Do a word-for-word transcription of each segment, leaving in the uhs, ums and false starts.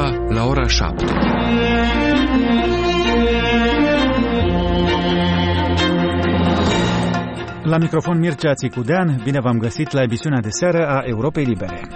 Europa la ora șapte. La microfon Mircea Țicudean, bine v-am găsit la emisiunea de seară a Europei Libere.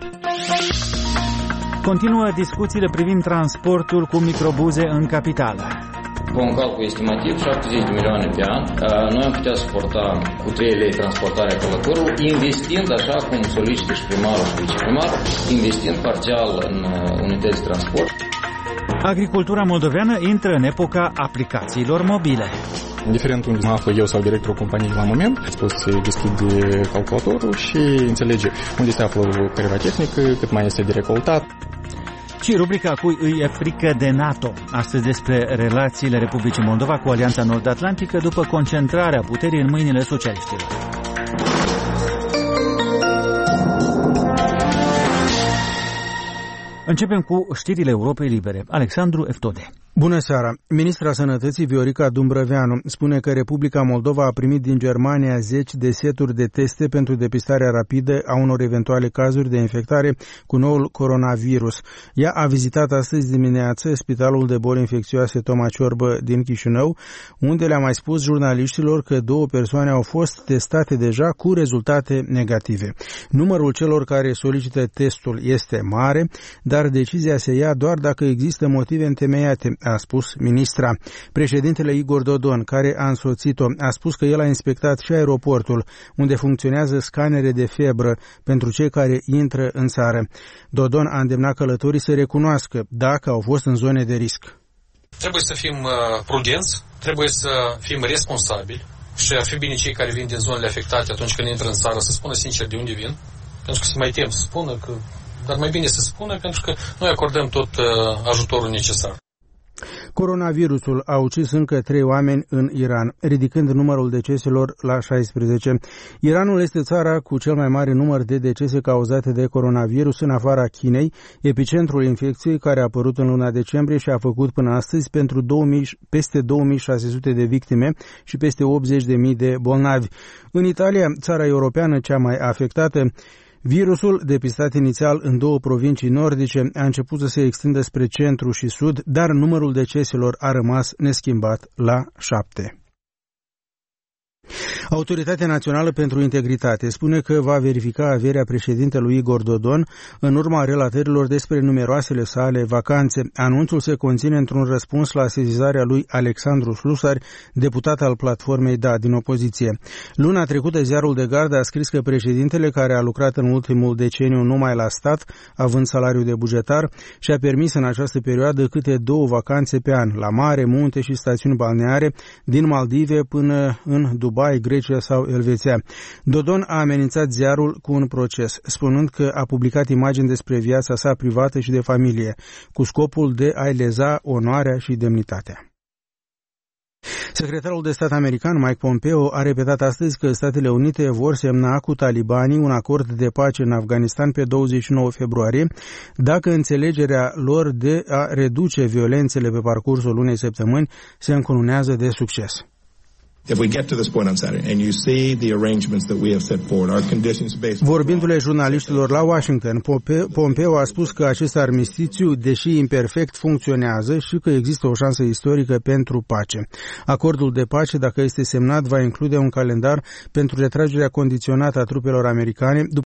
Continuă discuțiile privind transportul cu microbuze în capitală. Cu un calcul estimativ, șaptezeci de milioane pe an, noi am putea suporta cu trei lei transportarea călătorului, investind, așa cum solicită și primarul și viceprimarul, investind parțial în unități de transport. Agricultura moldoveană intră în epoca aplicațiilor mobile. Indiferent unde mă aflu eu sau directorul companiei la moment, poți să deschide calculatorul și înțelege unde se află careva tehnică, cât mai este de recoltat. Și rubrica Cui îi e frică de NATO. Astăzi despre relațiile Republicii Moldova cu Alianța Nord-Atlantică după concentrarea puterii în mâinile socialiștilor. Începem cu știrile Europei Libere. Alexandru Eftode. Bună seara! Ministra Sănătății Viorica Dumbrăveanu spune că Republica Moldova a primit din Germania zeci de seturi de teste pentru depistarea rapidă a unor eventuale cazuri de infectare cu noul coronavirus. Ea a vizitat astăzi dimineață Spitalul de Boli Infecțioase Toma Ciorbă din Chișinău, unde le-a mai spus jurnaliștilor că două persoane au fost testate deja cu rezultate negative. Numărul celor care solicită testul este mare, dar decizia se ia doar dacă există motive întemeiate, a spus ministra. Președintele Igor Dodon, care a însoțit-o, a spus că el a inspectat și aeroportul, unde funcționează scanere de febră pentru cei care intră în țară. Dodon a îndemnat călătorii să recunoască dacă au fost în zone de risc. Trebuie să fim uh, prudenți, trebuie să fim responsabili și ar fi bine cei care vin din zonele afectate atunci când intră în țară să spună sincer de unde vin, pentru că se mai tem să spună, că, dar mai bine să spună pentru că noi acordăm tot uh, ajutorul necesar. Coronavirusul a ucis încă trei oameni în Iran, ridicând numărul deceselor la șaisprezece. Iranul este țara cu cel mai mare număr de decese cauzate de coronavirus în afara Chinei, epicentrul infecției care a apărut în luna decembrie și a făcut până astăzi pentru două mii, peste două mii șase sute de victime și peste optzeci de mii de bolnavi. În Italia, țara europeană cea mai afectată, virusul, depistat inițial în două provincii nordice, a început să se extindă spre centru și sud, dar numărul deceselor a rămas neschimbat la șapte. Autoritatea Națională pentru Integritate spune că va verifica averea președintelui Igor Dodon în urma relatărilor despre numeroasele sale vacanțe. Anunțul se conține într-un răspuns la sesizarea lui Alexandru Slusari, deputat al platformei Da din opoziție. Luna trecută, ziarul de gardă a scris că președintele, care a lucrat în ultimul deceniu numai la stat, având salariu de bugetar, și-a permis în această perioadă câte două vacanțe pe an, la mare, munte și stațiuni balneare, din Maldive până în Dubai, Grecia sau Elveția. Dodon a amenințat ziarul cu un proces, spunând că a publicat imagini despre viața sa privată și de familie, cu scopul de a-i leza onoarea și demnitatea. Secretarul de stat american Mike Pompeo a repetat astăzi că Statele Unite vor semna cu talibanii un acord de pace în Afganistan pe douăzeci și nouă februarie, dacă înțelegerea lor de a reduce violențele pe parcursul unei săptămâni se încununează de succes. Vorbindu-le jurnaliștilor la Washington, Pompeo a spus că acest armistițiu, deși imperfect, funcționează și că există o șansă istorică pentru pace. Acordul de pace, dacă este semnat, va include un calendar pentru retragerea condiționată a trupelor americane, după